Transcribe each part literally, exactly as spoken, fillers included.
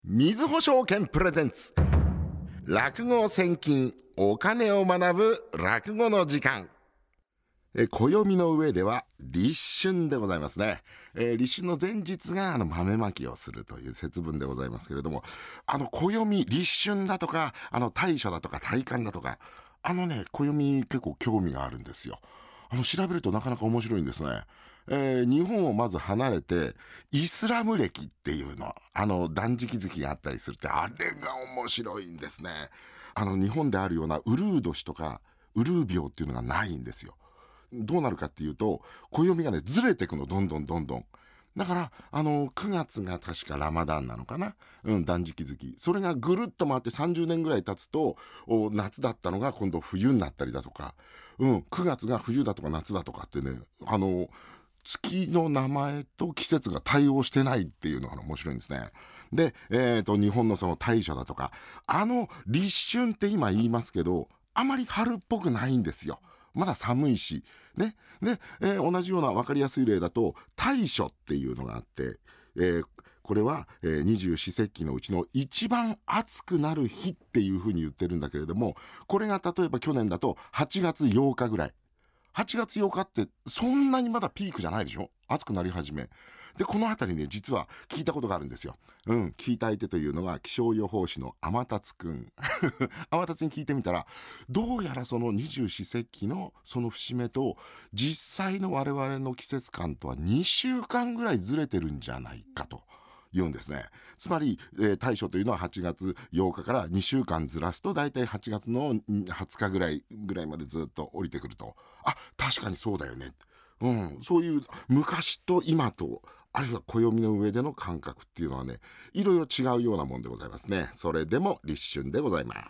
みずほ証券プレゼンツ落語千金お金を学ぶ落語の時間。え暦の上では立春でございますね。えー、立春の前日があの豆まきをするという節分でございますけれども、あの暦立春だとかあの大暑だとか大寒だとか、あのね暦結構興味があるんですよ。あの調べるとなかなか面白いんですね。えー、日本をまず離れてイスラム暦っていうのあの断食月があったりするって、あれが面白いんですね。あの日本であるようなウルー年とかウルー病っていうのがないんですよ。どうなるかっていうと暦がねずれていくの、どんどんどんどん。だからあのくがつが確かラマダンなのかな、うん、断食月。それがぐるっと回ってさんじゅうねんぐらい経つと夏だったのが今度冬になったりだとか、うん、くがつが冬だとか夏だとかってね、あの月の名前と季節が対応してないっていうのが面白いんですね。で、えー、と日本のその大暑だとかあの立春って今言いますけどあまり春っぽくないんですよ。まだ寒いしね。で、えー、同じような分かりやすい例だと大暑っていうのがあって、えー、これは、えー、二十四節気のうちの一番暑くなる日っていうふうに言ってるんだけれども、これが例えば去年だとはちがつようかぐらい。はちがつようかってそんなにまだピークじゃないでしょ、暑くなり始めで。このあたりね実は聞いたことがあるんですよ。うん、聞いた相手というのが気象予報士の天達くん天達に聞いてみたら、どうやらその二十四節気のその節目と実際の我々の季節感とはにしゅうかんぐらいずれてるんじゃないかと言うんですね。つまり、えー、大暑というのははちがつようかからにしゅうかんずらすとだいたいはちがつのはつかぐらいぐらいまでずっと降りてくると、あ、確かにそうだよね、うん、そういう昔と今とあるいは暦の上での感覚っていうのはね、いろいろ違うようなもんでございますね。それでも立春でございます。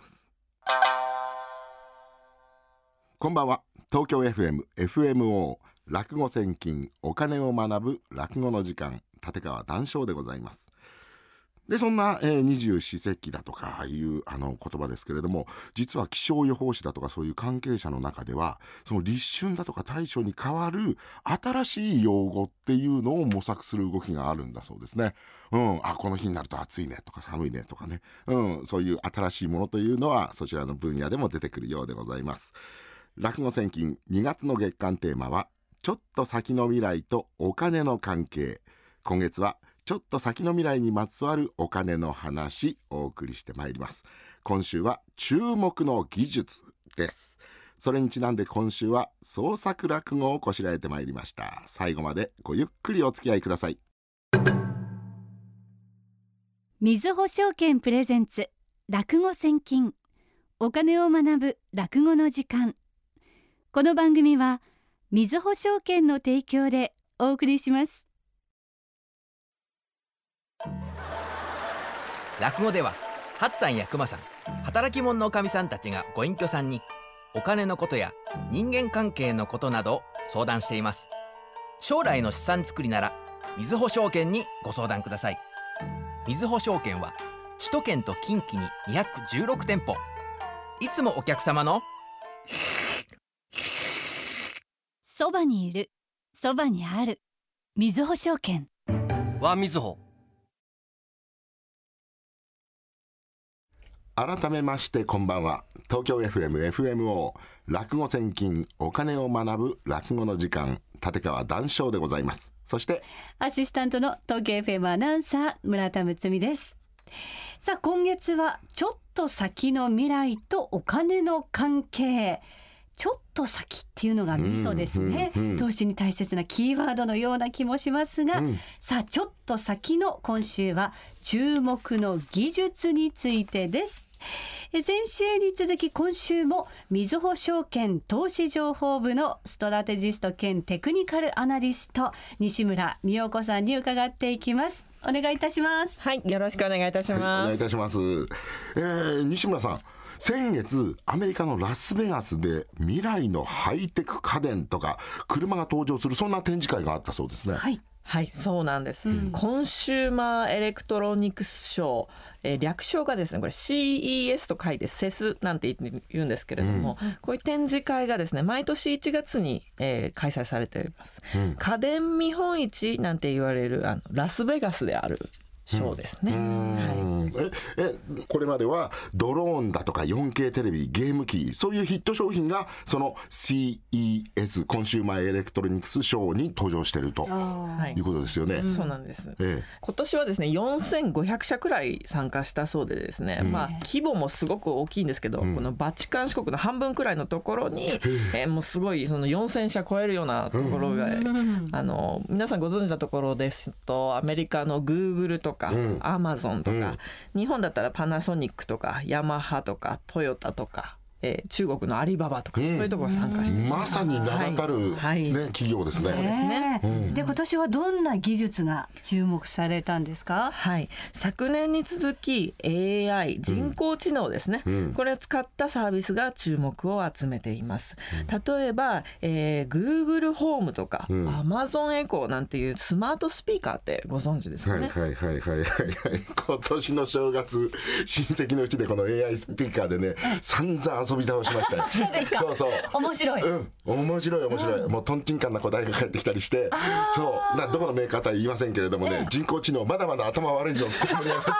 こんばんは。東京 エフエム エフエムオー 落語千金お金を学ぶ落語の時間、立川談笑でございます。でそんな、えー、二十四節気だとかいうあの言葉ですけれども、実は気象予報士だとかそういう関係者の中ではその立春だとか大暑に代わる新しい用語っていうのを模索する動きがあるんだそうですね。うん、あ、この日になると暑いねとか寒いねとかね、うん、そういう新しいものというのはそちらの分野でも出てくるようでございます。落語千金にがつの月間テーマはちょっと先の未来とお金の関係。今月はちょっと先の未来にまつわるお金の話お送りしてまいります。今週は注目の技術です。それにちなんで今週は創作落語をこしらえてまいりました。最後までごゆっくりお付き合いください。 みずほ証券プレゼンツ落語千金お金を学ぶ落語の時間。この番組はみずほ証券の提供でお送りします。 落語では八っつぁんや熊さん、働き者のおかみさんたちがご隠居さんにお金のことや人間関係のことなどを相談しています。将来の資産作りならみずほ証券にご相談ください。みずほ証券は首都圏と近畿ににひゃくじゅうろくてんぽ、いつもお客様のそばにいる、そばにあるみずほ証券はみずほ。 改めましてこんばんは。東京 エフエム エフエムオー 落語千金お金を学ぶ落語の時間、立川談笑でございます。そしてアシスタントの東京 エフエム アナウンサー村田睦美です。さあ今月はちょっと先の未来とお金の関係。ちょっと先っていうのがミソですね、うんうんうん、投資に大切なキーワードのような気もしますが、うん、さあちょっと先の今週は注目の技術についてです。先週に続き今週もみずほ証券投資情報部のストラテジスト兼テクニカルアナリスト西村美代子さんに伺っていきます。お願いいたします。 はい、よろしくお願いいたします。はい、 お願いいたします。えー、西村さん、先月アメリカのラスベガスで未来のハイテク家電とか車が登場する、そんな展示会があったそうですね。 はい、はい、そうなんです、うん、コンシューマーエレクトロニクスショー、えー、略称がですねこれ シーイーエス と書いてセスなんて言うんですけれども、うん、こういう展示会がですね毎年いちがつに、えー、開催されております、うん、家電見本市なんて言われるあのラスベガスであるショーですね。 うん、はい、 ね。えこれまではドローンだとか よんケー テレビ、ゲーム機、そういうヒット商品がその シーイーエス コンシューマーエレクトロニクスショーに登場しているということですよね。 そうなんです、 ええ、 今年はですねよんせんごひゃくしゃくらい参加したそうでですね、うん、まあ規模もすごく大きいんですけど、うん、このバチカン市国の半分くらいのところに、えー、もうすごいそのよんせんしゃ超えるようなところが、うん、あの皆さんご存知のところですとアメリカのグーグルとか、うん、アマゾンとか、うん、日本だったらパナソニックとかヤマハとかトヨタとか、えー、中国のアリババとか、うん、そういうところが参加しています。 まさに名だたる、ねはいはい、企業ですね。 そうですね、うん、で今年はどんな技術が注目されたんですか？ はい、昨年に続き エーアイ 人工知能ですね、うん、これを使ったサービスが注目を集めています、うん、例えば、えー、Google ホームとか、うん、Amazon エコーなんていうスマートスピーカーってご存知ですかね？ はいはいはいはいはい今年の正月親戚のうちでこの エーアイ スピーカーでね散々遊び倒しましたよ。 そうですか。 そうそう。 面白い。 うん。面白い面白い。うん、もうトンチンカンな答えが返ってきたりして、そうなどこのメーカーとは言いませんけれどもね、ええ、人工知能まだまだ頭悪いぞって盛り上がった。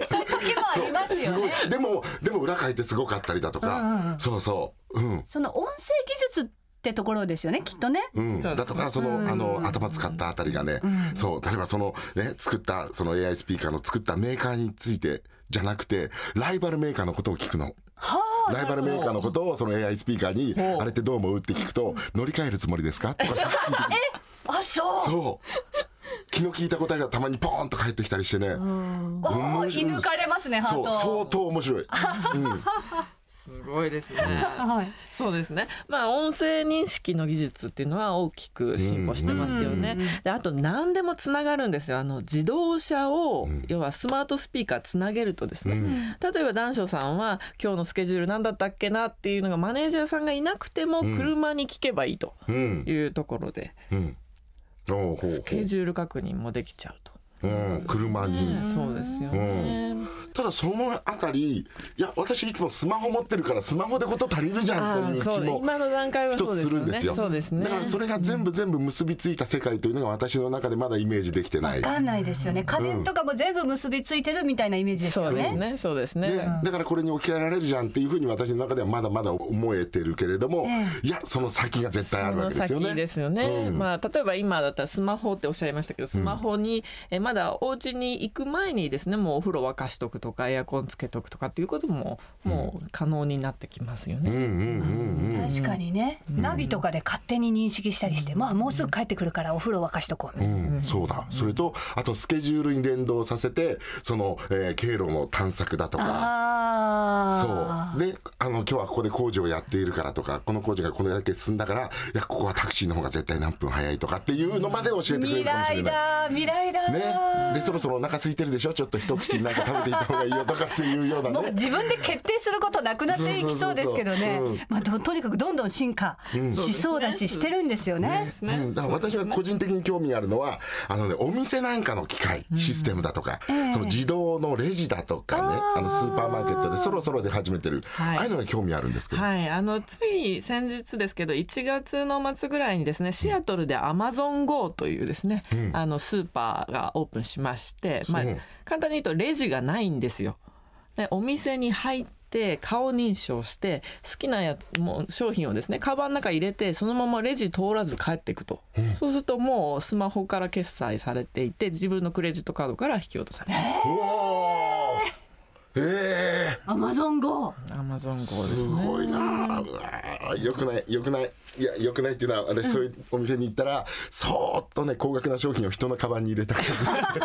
そういう時もありますよね。 すごい。でもでも裏書いてすごかったりだとか、うんうん、そうそう。うん。 その音声技術ってところですよねきっとね、 うん、だとかその、うん、あの頭使ったあたりがね、うん、そう例えばそのね作ったその エーアイ スピーカーの作ったメーカーについてじゃなくてライバルメーカーのことを聞くの。はあ、ライバルメーカーのことをその エーアイ スピーカーにあれってどう思うって聞くと乗り換えるつもりですかとか聞いてくる。 えあそうそう昨日聞いた答えがたまにポーンと返ってきたりしてね、 おお射抜かれますねハート。 そう相当面白い、うんすごいですね、はい、そうですね。まあ音声認識の技術っていうのは大きく進歩してますよね、うん、であと何でもつながるんですよ。あの自動車を、うん、要はスマートスピーカーつなげるとですね、うん、例えば談笑さんは今日のスケジュール何だったっけなっていうのがマネージャーさんがいなくても車に聞けばいいというところで、うんうん、スケジュール確認もできちゃうと。 うん、車に、 ね、そうですよね、うん、 ただそのあたりいや私いつもスマホ持ってるからスマホでこと足りるじゃんという気も今の段階は一つするんですよ。 そうですね。 だからそれが全部全部結びついた世界というのが私の中でまだイメージできてない。 分かんないですよね。家電とかも全部結びついてるみたいなイメージですよね。 そうですね。そうですね、 ね、だからこれに置き換えられるじゃんっていうふうに私の中ではまだまだ思えてるけれども、ええ、いやその先が絶対あるわけですよね。 その先ですよね、うん、まあ、例えば今だったらスマホっておっしゃいましたけどスマホに、うん、えまだお家に行く前にですねもうお風呂沸かしとくとかエアコンつけとくとかっていうことももう可能になってきますよね。 確かにね、うん、ナビとかで勝手に認識したりして、うん、まあもうすぐ帰ってくるからお風呂沸かしとこう、ね、 うん、そうだ。それとあとスケジュールに連動させてその、えー、経路の探索だとかあそうであの今日はここで工事をやっているからとかこの工事がこれだけ進んだからいやここはタクシーの方が絶対何分早いとかっていうのまで教えてくれるかもしれない。 未来だ未来だ、 ね、でそろそろお腹空いてるでしょちょっと一口なんか食べていった方がいいよとかっていうようなねもう自分で決定することなくなっていきそうですけどね、まあ、と, とにかくどんどん進化しそうだし、うん、してるんですよね、 うん、だから私が個人的に興味があるのはあの、ね、お店なんかの機械システムだとか、うん、その自動のレジだとかねあのスーパーマーケットでそろそろ出始めてる、はい、ああいうのが興味あるんですけど、 はい、あのつい先日ですけどいちがつの末ぐらいにですねシアトルで アマゾンゴー というですね、うん、あのスーパーがオープンしまして、まあ、簡単に言うとレジがないんですよ。でお店に入って顔認証して好きなやつも商品をですねカバンの中入れてそのままレジ通らず帰っていくと、うん、そうするともうスマホから決済されていて自分のクレジットカードから引き落とされる。 うわえー、アマゾンゴーアマゾンゴーですね。 すごいな。うわよくないよくないいやよくないっていうのは私そういうお店に行ったら、うん、そーっとね高額な商品を人のカバンに入れたから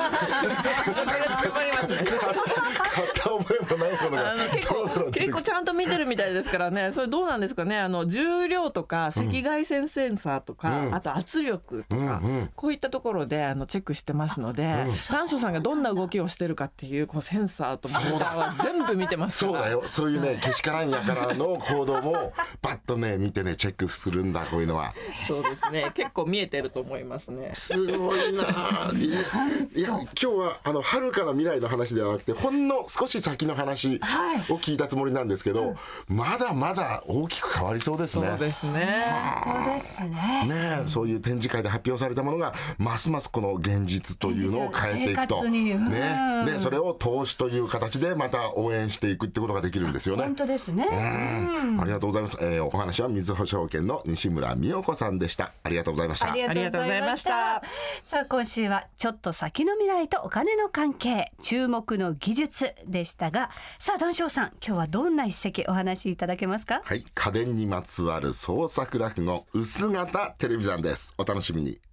買った覚えもないことが結構、そろそろ結構ちゃんと見てるみたいですからね。それどうなんですかね。あの重量とか赤外線センサーとか、うん、あと圧力とか、うんうん、こういったところであのチェックしてますので、うん、短所さんがどんな動きをしてるかっていうこうセンサーとモニターは全部見てますから。 そうだよそういうねけしからんやからの行動もパッとね見てねチェックするんだこういうのは。 そうですね結構見えてると思いますね。 すごいな。いや、いや今日はあの遥かな未来の話ではなくてほんの少し先の話、はい、 を聞いたつもりなんですけど、うん、まだまだ大きく変わりそうですね。 そうですね。 本当ですね。 ねえ、そういう展示会で発表されたものがますますこの現実というのを変えていくと、ね、でそれを投資という形でまた応援していくってことができるんですよね。 本当ですね。 うん、ありがとうございます。えー、お話はみずほ証券の西村美代子さんでした。ありがとうございました。 ありがとうございました。さあ今週はちょっと先の未来とお金の関係、注目の技術でしたが、さあ談笑さん、今日はどんな一席お話しいただけますか？ はい、家電にまつわる創作落語薄型テレビ山です。お楽しみに。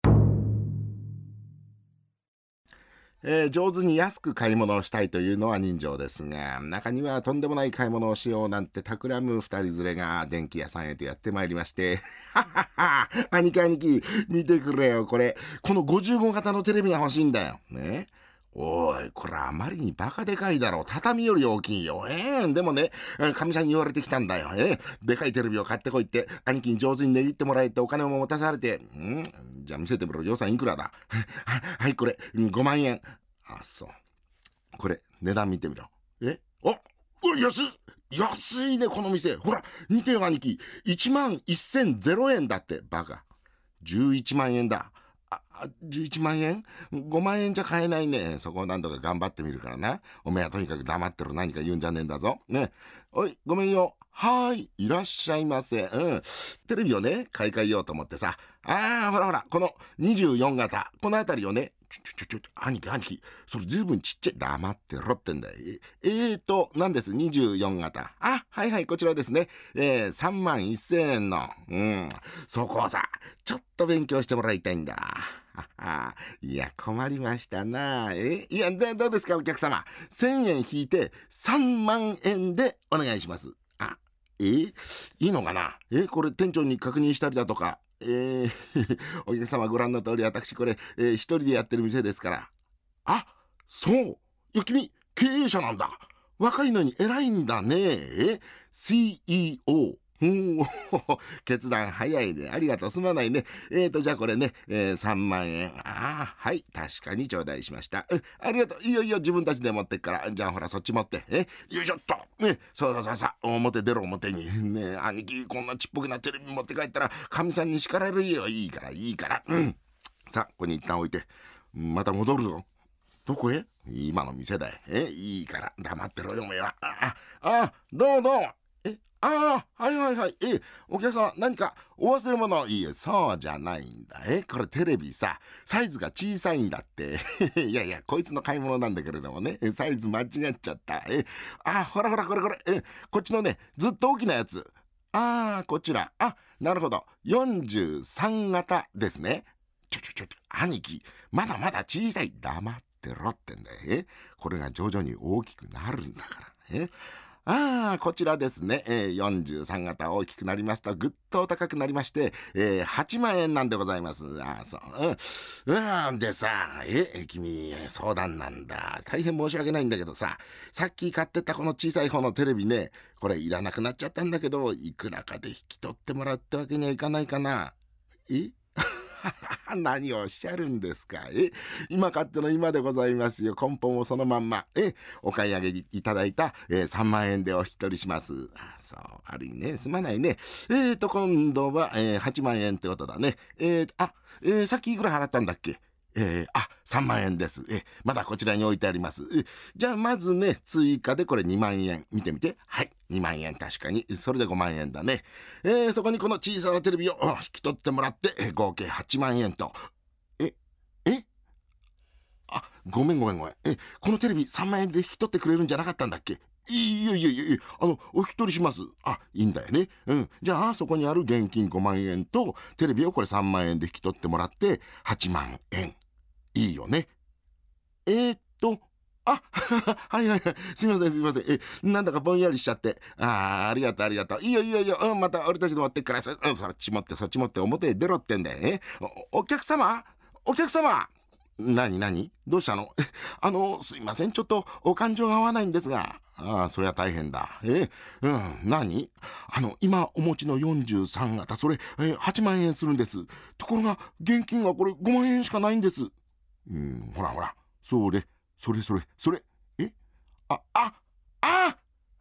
えー、上手に安く買い物をしたいというのは人情ですが、中にはとんでもない買い物をしようなんて企む二人連れが電気屋さんへとやってまいりまして、ははは、兄貴兄貴見てくれよ、これこのごじゅうご型のテレビが欲しいんだよね。おい、これあまりにバカでかいだろう。畳より大きいよ。えー、でもね、かみさんに言われてきたんだよ。えー、でかいテレビを買ってこいって、兄貴に上手に値切ってもらえてお金も持たされて、んじゃあ見せてみろ。予算いくらだ？はい、これごまんえん。あ、そう。これ値段見てみろ。え、お、お、安い安いね、この店。ほら見てよ兄貴、いちまんせんえんだって。バカ、じゅういちまんえんだ。あ、じゅういちまんえん ?ご 万円じゃ買えないね。そこを何とか頑張ってみるからな。おめえはとにかく黙ってろ。何か言うんじゃねえんだぞ。ね。おい、ごめんよ。はーい、いらっしゃいませ。うん。テレビをね、買い替えようと思ってさ。あー、ほらほら、このにじゅうよん型。このあたりをね、ちょちょちょちょ、兄貴兄貴、それずいぶんちっちゃい。黙ってろってんだよ。えーと、なんです、にじゅうよん型。あ、はいはい、こちらですね。えー、さんまんせんえんの。うん。そこをさ、ちょっと勉強してもらいたいんだ。あ、いや困りましたな。えいやでどうですかお客様、せんえん引いてさんまんえんでお願いします。あ、えいいのかな。えこれ店長に確認したりだとか、えー、お客様ご覧の通り私これ、えー、一人でやってる店ですから。あ、そう。いや君経営者なんだ。若いのに偉いんだね。え シーイーオー、うん、決断早いね。ありがとう。すまないね。えーと、じゃあこれね、えー、さんまんえん。ああ、はい。確かに頂戴しました。うん、ありがとう。いいよいいよ。自分たちで持ってっから。じゃあほら、そっち持って。え、よいしょっと。ね、そうそうそうそう。表出ろ、表に。ね、兄貴、こんなちっぽくなテレビ持って帰ったら、かみさんに叱られるよ。いいから、いいから。うん。さあ、ここに一旦置いて。また戻るぞ。どこへ？今の店だよ。え、いいから。黙ってろよ、おめえは。あ、あ、あ、どうどう。ああ、はいはいはい。え、お客様何かお忘れ物？いいえ、そうじゃないんだ。え、これテレビさ、サイズが小さいんだって。いやいや、こいつの買い物なんだけれどもね、サイズ間違っちゃった。え、あ、ほらほらこれこれ。え、こっちのね、ずっと大きなやつ。ああ、こちら。あ、なるほど。よんじゅうさん型ですね。ちょちょちょ、兄貴、まだまだ小さい。黙ってろってんだよ。え、これが徐々に大きくなるんだから。え、ああ、こちらですね、えー、よんじゅうさん型大きくなりますとぐっと高くなりまして、えー、はちまんえんなんでございます。ああ、そう。うん。うん、でさ、え、君、相談なんだ。大変申し訳ないんだけどさ、さっき買ってたこの小さい方のテレビね、これいらなくなっちゃったんだけど、いくらかで引き取ってもらうってわけにはいかないかな。え何をおっしゃるんですか。え、今買っての今でございますよ。根本もそのまんま。え、お買い上げいただいた、えー、さんまんえんでお引き取りします。あ、そう、悪いね。すまないね。えーと、今度は、えー、はちまんえんってことだね。えーと、あ、えー、さっきいくら払ったんだっけ。えー、あ、さんまんえんです。え、まだこちらに置いてあります。え、じゃあまずね、追加でこれにまんえん。見てみて。はい、にまんえん確かに。それでごまんえんだね。えー、そこにこの小さなテレビを引き取ってもらって、えー、合計はちまんえんと。え、えあ、ごめんごめんごめん。え、このテレビさんまんえんで引き取ってくれるんじゃなかったんだっけ。いやいやいやいや、あの、お引き取りします。あ、いいんだよね。うん。じゃあ、そこにある現金ごまんえんと、テレビをこれさんまんえんで引き取ってもらって、はちまんえん。いいよね。えー、っと、あ、はいはいはい。すいませんすいません。え、なんだかぼんやりしちゃって。ああ、ありがとうありがとう。いいよいいよいいよ。うん、また俺たちで持ってっから、そ、うん、そっち持ってそっち持って表へ出ろってんだよね。お、お客様お客様何何どうしたの。あの、すいません。ちょっとお感情が合わないんですが。ああ、そりゃ大変だ。え、うん、何あの、今お持ちのよんじゅうさん型、それ、え、はちまんえんするんです。ところが、現金がこれごまんえんしかないんです。うん、ほらほら、それ、それそれ、それ、えあ、あ、あ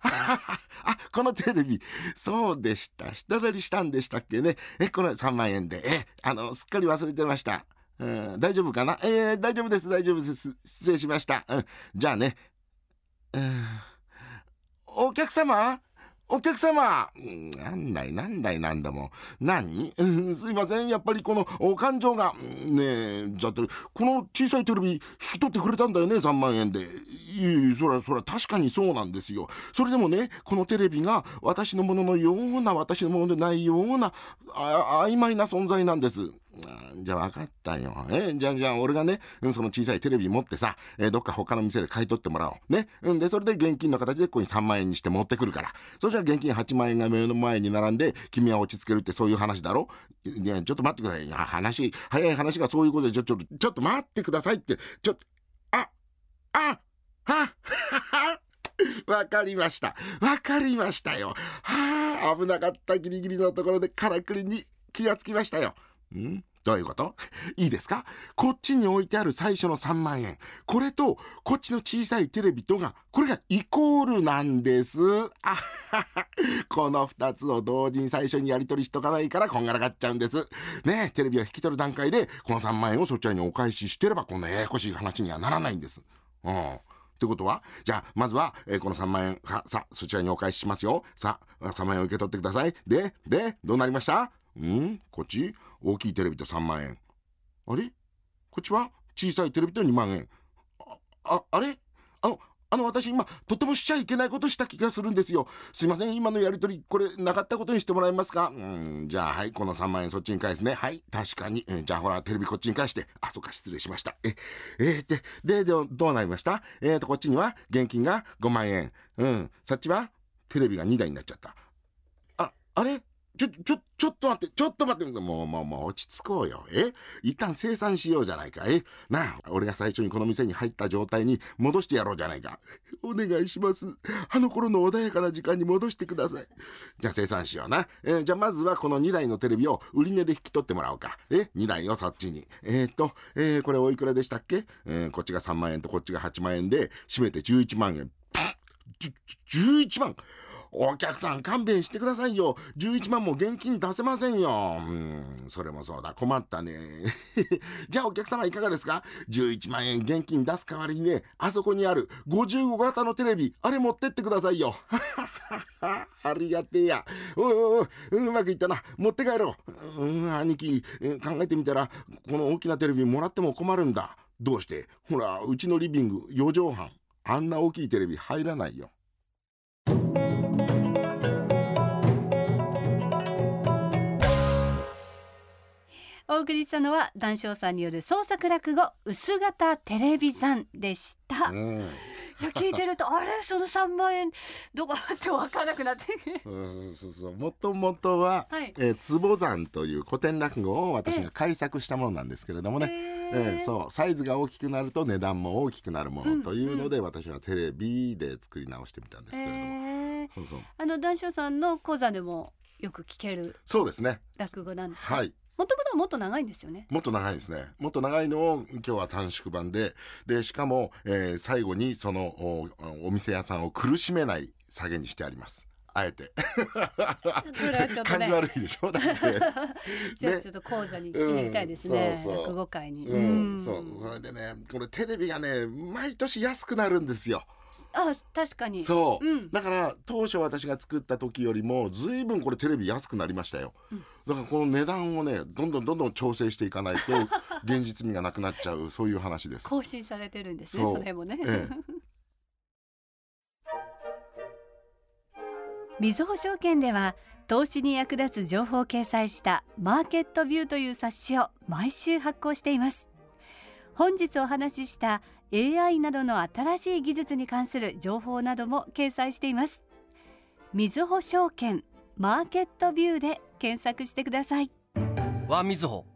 このテレビ、そうでした。下取りしたんでしたっけね。え、このさんまんえんで、え、あの、すっかり忘れてました。うん、大丈夫かな。えー、大丈夫です、大丈夫です。失礼しました。うん、じゃあね。うん、お客様お客様、なんだいなんだいなんだもん。何、うん、すいません、やっぱりこのお勘定がねえ、じゃあこの小さいテレビ引き取ってくれたんだよね、さんまんえんで。いい、そらそら確かにそうなんですよ。それでもね、このテレビが私のもののような、私のものでないようなあ曖昧な存在なんです。じゃあ分かったよ。えじゃあじゃあ俺がね、その小さいテレビ持ってさ、えどっか他の店で買い取ってもらおうね。うんでそれで現金の形でここにさんまんえんにして持ってくるから。そしたら現金はちまんえんが目の前に並んで、君は落ち着けるってそういう話だろ。いやちょっと待ってください。いや話早い話がそういうことでちょちょちょっと待ってくださいって。ちょっとああはわかりましたわかりましたよ。はあ危なかった。ギリギリのところでからくりに気がつきましたよ。んどういうこと？いいですか？こっちに置いてある最初のさんまんえん、これとこっちの小さいテレビとがこれがイコールなんです。あははこのふたつを同時に最初にやり取りしとかないからこんがらがっちゃうんですね。テレビを引き取る段階でこのさんまんえんをそちらにお返ししてればこんなややこしい話にはならないんです。うんってことは、じゃあまずは、えー、このさんまんえんはさそちらにお返ししますよ。さあさんまんえんを受け取ってください。ででどうなりました？んこっち大きいテレビとさんまんえん。あれこっちは小さいテレビとにまんえん。あ、あ、あれあの、あの私今とてもしちゃいけないことした気がするんですよ。すいません、今のやりとりこれなかったことにしてもらえますか？うん、じゃあはい、このさんまんえんそっちに返すね。はい、確かに。えー、じゃあほらテレビこっちに返して。あ、そっか失礼しました。え、えー、で、で、で、どうなりました？えーと、こっちには現金がごまんえん。うん、そっちはテレビがにだいになっちゃった。あ、あれちょ、ちょ、ちょっと待って、ちょっと待って、もう、もう、もう、落ち着こうよ。え一旦清算しようじゃないか。えなあ、俺が最初にこの店に入った状態に戻してやろうじゃないか。お願いします。あの頃の穏やかな時間に戻してください。じゃあ清算しような。えー、じゃあまずはこのにだいのテレビを売り値で引き取ってもらおうか。えにだいをそっちに。えー、っと、えー、これおいくらでしたっけ？えー、こっちがさんまんえんとこっちがはちまんえんで、締めてじゅういちまんえん。じゅういちまんお客さん勘弁してくださいよ。じゅういちまんも現金出せませんよ。うん、それもそうだ。困ったね。じゃあお客様いかがですか？ じゅういちまんえん現金出す代わりにね、あそこにあるごじゅうごがたのテレビ、あれ持ってってくださいよ。ありがてえや。おいおいおい、うまくいったな。持って帰ろう。うん、兄貴、考えてみたら、この大きなテレビもらっても困るんだ。どうして？ほら、うちのリビングよじょうはん。あんな大きいテレビ入らないよ。 お送りしたのは談笑さんによる創作落語薄型テレビ残でした、うん、いや聞いてるとあれそのさんまんえんどこって分からなくなってうんそうそうもともとは、はいえー、坪山という古典落語を私が改作したものなんですけれどもね、えーえー、そうサイズが大きくなると値段も大きくなるものというので、うんうん、私はテレビで作り直してみたんですけれども、えー、そうそうあの談笑さんの講座でもよく聞けるそうですね落語なんですか？ はいもともとはもっと長いんですよね。 もっと長いですね。もっと長いのを今日は短縮版で、でしかも、えー、最後にその お, お店屋さんを苦しめない下げにしてあります。あえてそれはちょっと、ね、 感じ悪いでしょだってじゃあちょっと講座に入れたいですね、うん、そうそう落語会に、 うんうん、そうそれでねこれテレビがね毎年安くなるんですよ。 あ確かにそう、うん、だから当初私が作った時よりもずいぶんこれテレビ安くなりましたよ、うん、だからこの値段をねどんどんどんどん調整していかないと現実味がなくなっちゃうそういう話です。 更新されてるんですね そ, それもね、ええ、みずほ証券では投資に役立つ情報を掲載したマーケットビューという冊子を毎週発行しています。本日お話しした エーアイ などの新しい技術に関する情報なども掲載しています。みずほ証券マーケットビューで検索してください。 わみずほ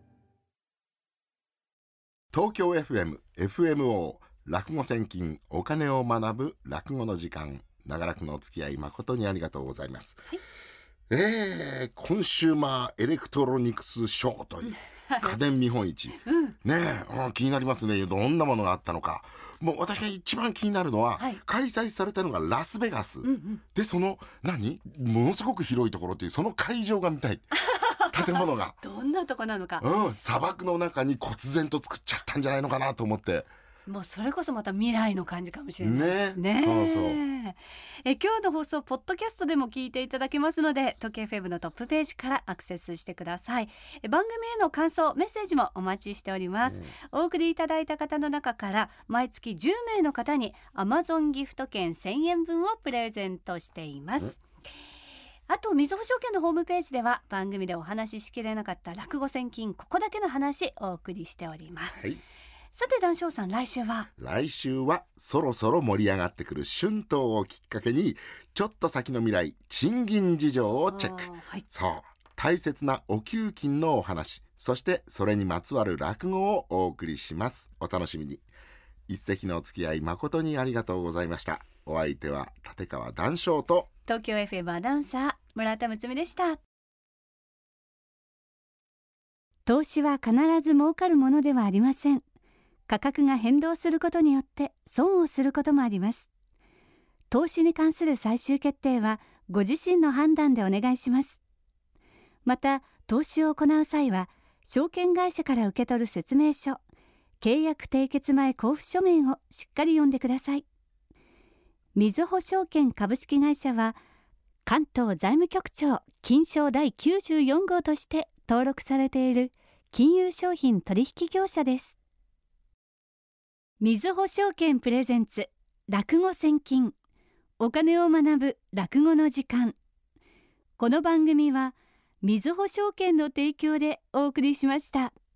東京 エフエム、エフエムオー 落語戦金お金を学ぶ落語の時間、長らくのお付き合い誠にありがとうございます、はい、えー、コンシューマーエレクトロニクスショーという家電見本市、うん、ねえ気になりますね。どんなものがあったのか。 もう私が一番気になるのは、 はい、 開催されたのがラスベガス、 うんうん、 でその何ものすごく広いところっていうその会場が見たい建物がどんなとこなのか、 うん、砂漠の中に忽然と作っちゃったんじゃないのかなと思って、 もうそれこそまた未来の感じかもしれないですね。 ね、そうそう。 え今日の放送ポッドキャストでも聞いていただけますので、東京 エフエム のトップページからアクセスしてください。え番組への感想メッセージもお待ちしております、うん、お送りいただいた方の中から毎月じゅうめいの方に Amazon ギフト券せんえんぶんをプレゼントしています、うん。あとみずほ証券のホームページでは番組でお話ししきれなかった落語戦金ここだけの話お送りしております、はい。さて談笑さん、来週は来週はそろそろ盛り上がってくる春闘をきっかけにちょっと先の未来賃金事情をチェック、はい、そう大切なお給金のお話、そしてそれにまつわる落語をお送りします。お楽しみに。一席のお付き合い誠にありがとうございました。お相手は立川談笑と東京 エフエム アナウンサー村田睦美でした。投資は必ず儲かるものではありません。価格が変動することによって損をすることもあります。投資に関する最終決定はご自身の判断でお願いします。また投資を行う際は証券会社から受け取る説明書、契約締結前交付書面をしっかり読んでください。みずほ証券株式会社は関東財務局長金商第きゅうじゅうよん号として登録されている金融商品取引業者です。みずほ証券プレゼンツ落語戦金、お金を学ぶ落語の時間。この番組はみずほ証券の提供でお送りしました。